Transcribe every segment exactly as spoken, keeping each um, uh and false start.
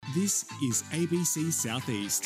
This is A B C Southeast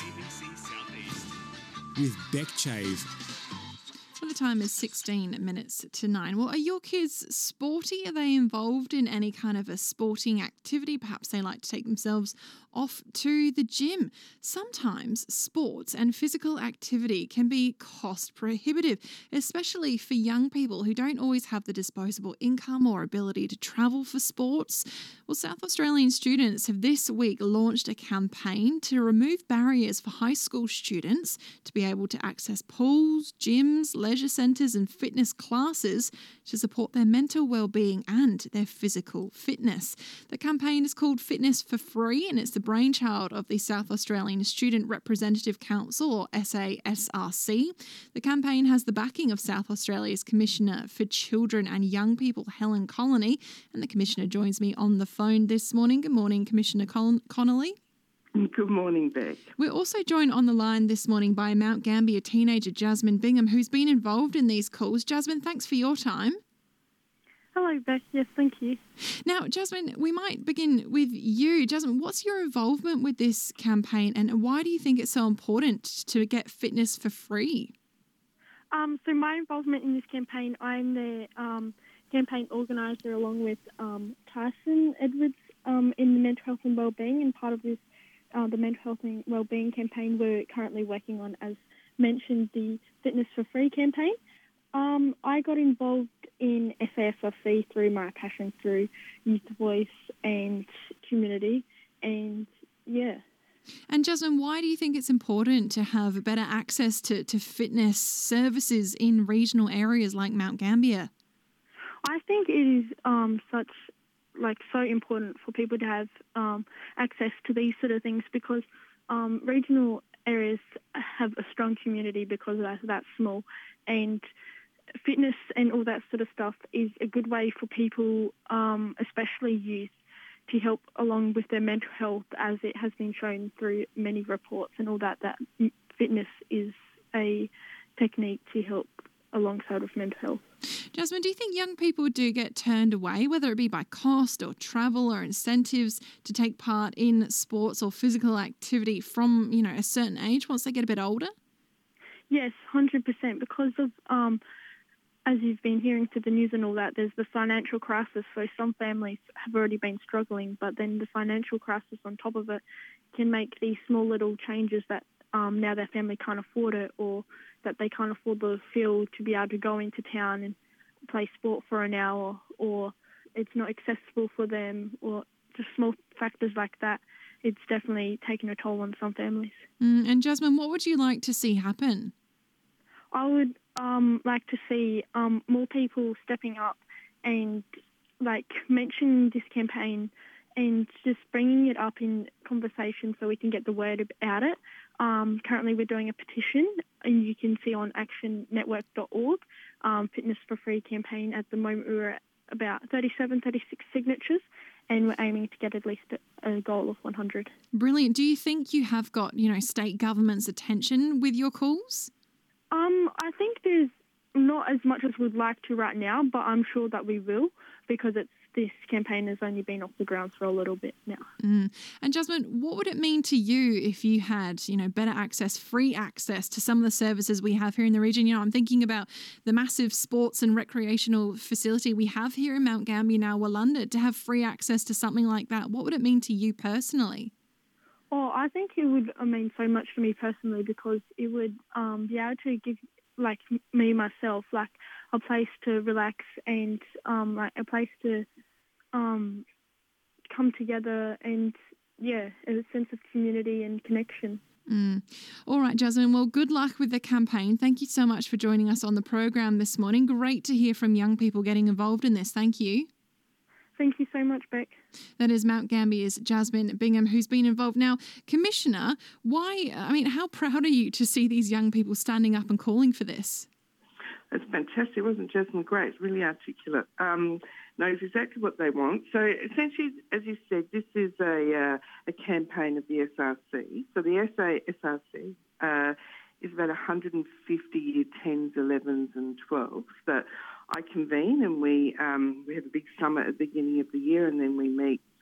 with Beck Chave. Well, the time is sixteen minutes to nine. Well, are your kids sporty? Are they involved in any kind of a sporting activity? Perhaps they like to take themselves off to the gym. Sometimes sports and physical activity can be cost prohibitive, especially for young people who don't always have the disposable income or ability to travel for sports. Well, South Australian students have this week launched a campaign to remove barriers for high school students to be able to access pools, gyms, leisure centres and fitness classes to support their mental well-being and their physical fitness. The campaign is called Fitness for Free and it's the brainchild of the South Australian Student Representative Council, or S A S R C. The campaign has the backing of South Australia's Commissioner for Children and Young People, Helen Connolly, and the Commissioner joins me on the phone this morning. Good morning, Commissioner Con- Connolly. Good morning, Beck. We're also joined on the line this morning by Mount Gambier teenager Jasmine Bingham, who's been involved in these calls. Jasmine, thanks for your time. Hello, Beck. Yes, thank you. Now, Jasmine, we might begin with you. Jasmine, what's your involvement with this campaign and why do you think it's so important to get fitness for free? Um, so my involvement in this campaign, I'm the um, campaign organiser along with um, Tyson Edwards um, in the mental health and wellbeing, and part of this Uh, the mental health and wellbeing campaign we're currently working on, as mentioned, the Fitness for Free campaign. Um, I got involved in S A S R C through my passion through youth voice and community, and yeah. And Jasmine, why do you think it's important to have better access to, to fitness services in regional areas like Mount Gambier? I think it is um, such like so important for people to have um, access to these sort of things, because um, regional areas have a strong community because they're that small, and fitness and all that sort of stuff is a good way for people, um, especially youth, to help along with their mental health, as it has been shown through many reports and all that, that fitness is a technique to help alongside with mental health. Jasmine, do you think young people do get turned away, whether it be by cost or travel or incentives, to take part in sports or physical activity from, you know, a certain age once they get a bit older? Yes, one hundred percent. Because of, um, as you've been hearing through the news and all that, there's the financial crisis. So some families have already been struggling, but then the financial crisis on top of it can make these small little changes that um, now their family can't afford it, or that they can't afford the fuel to be able to go into town and play sport for an hour, or it's not accessible for them, or just small factors like that. It's definitely taken a toll on some families. Mm, and Jasmine, what would you like to see happen? I would um, like to see um, more people stepping up and like mentioning this campaign and just bringing it up in conversation so we can get the word about it. Um, currently we're doing a petition, and you can see on action network dot org, um, Fitness for Free campaign. At the moment we're at about thirty-seven, thirty-six signatures, and we're aiming to get at least a goal of one hundred. Brilliant. Do you think you have got, you know, state government's attention with your calls? Um, I think there's not as much as we'd like to right now, but I'm sure that we will, because it's this campaign has only been off the ground for a little bit now. Mm. And Jasmine, what would it mean to you if you had, you know, better access, free access to some of the services we have here in the region? You know, I'm thinking about the massive sports and recreational facility we have here in Mount Gambier now, Wollonda. To have free access to something like that, what would it mean to you personally? Well, I think it would mean so much to me personally, because it would um, be able to give, like me, myself, like a place to relax and um, like a place to um, come together and, yeah, a sense of community and connection. Mm. All right, Jasmine. Well, good luck with the campaign. Thank you so much for joining us on the program this morning. Great to hear from young people getting involved in this. Thank you. Thank you so much, Beck. That is Mount Gambier's Jasmine Bingham, who's been involved. Now, Commissioner, why, I mean, how proud are you to see these young people standing up and calling for this? It's fantastic, wasn't Jasmine? Great, really articulate. Um, knows exactly what they want. So essentially, as you said, this is a uh, a campaign of the S R C. So the S A S R C uh, is about one hundred fifty year tens, elevens and twelves that I convene, and we um, we have a big summit at the beginning of the year, and then we meet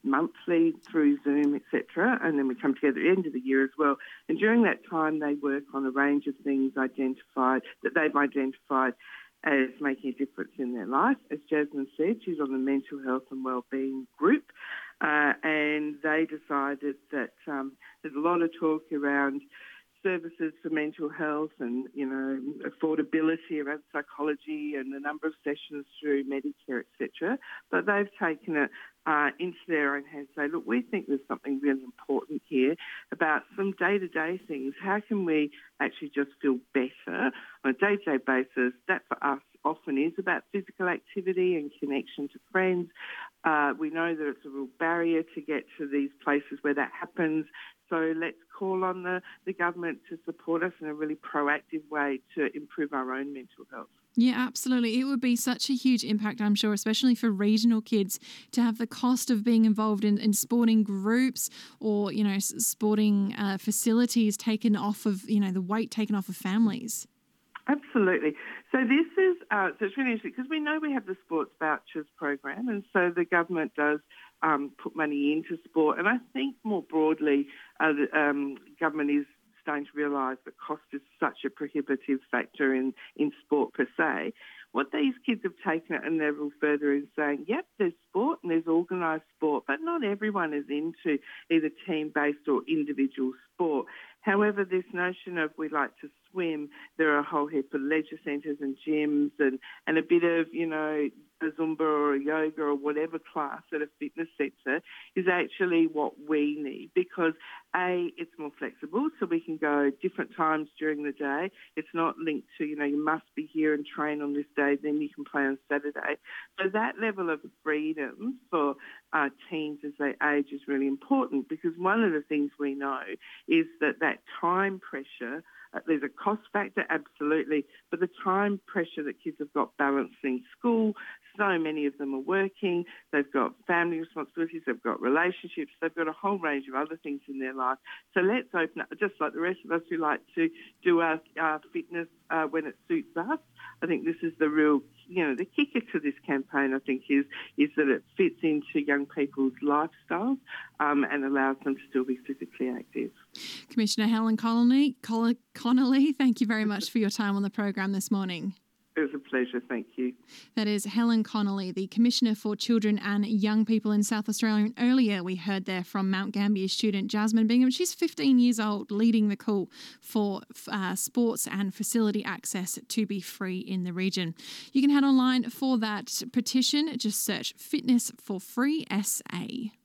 monthly through Zoom, et cetera, and then we come together at the end of the year as well. And during that time, they work on a range of things identified that they've identified as making a difference in their life. As Jasmine said, she's on the mental health and wellbeing group, uh, and they decided that um, there's a lot of talk around services for mental health and, you know, affordability around psychology and the number of sessions through Medicare, et cetera. But they've taken it uh, into their own hands and say, look, we think there's something really important here about some day-to-day things. How can we actually just feel better on a day-to-day basis? That for us often is about physical activity and connection to friends. Uh, we know that it's a real barrier to get to these places where that happens. So let's call on the, the government to support us in a really proactive way to improve our own mental health. Yeah, absolutely. It would be such a huge impact, I'm sure, especially for regional kids to have the cost of being involved in, in sporting groups or, you know, sporting uh, facilities taken off of, you know, the weight taken off of families. Absolutely. So this is, uh, so it's really interesting because we know we have the sports vouchers program, and so the government does um, put money into sport. And I think more broadly, uh, the um, government is starting to realise that cost is such a prohibitive factor in, in sport per se. What these kids have taken it a level further is saying, yep, there's sport and there's organised sport, but not everyone is into either team-based or individual sport. However, this notion of we like to swim, there are a whole heap of leisure centres and gyms and, and a bit of, you know, a Zumba or a yoga or whatever class at a fitness centre is actually what we need because, A, it's more flexible, so we can go different times during the day. It's not linked to, you know, you must be here and train on this day, then you can play on Saturday. So that level of freedom for uh, teens as they age is really important because one of the things we know is that that time pressure, uh, there's a cost factor, absolutely, but the time pressure that kids have got balancing school, so many of them are working, they've got family responsibilities, they've got relationships, they've got a whole range of other things in their life. So let's open up, just like the rest of us who like to do our, our fitness uh, when it suits us. I think this is the real, you know, the kicker to this campaign, I think, is is that it fits into young people's lifestyles um, and allows them to still be physically active. Commissioner Helen Connolly, Connolly, thank you very much for your time on the program this morning. It was a pleasure, thank you. That is Helen Connolly, the Commissioner for Children and Young People in South Australia. And earlier we heard there from Mount Gambier student Jasmine Bingham. She's fifteen years old, leading the call for uh, sports and facility access to be free in the region. You can head online for that petition. Just search Fitness for Free S A.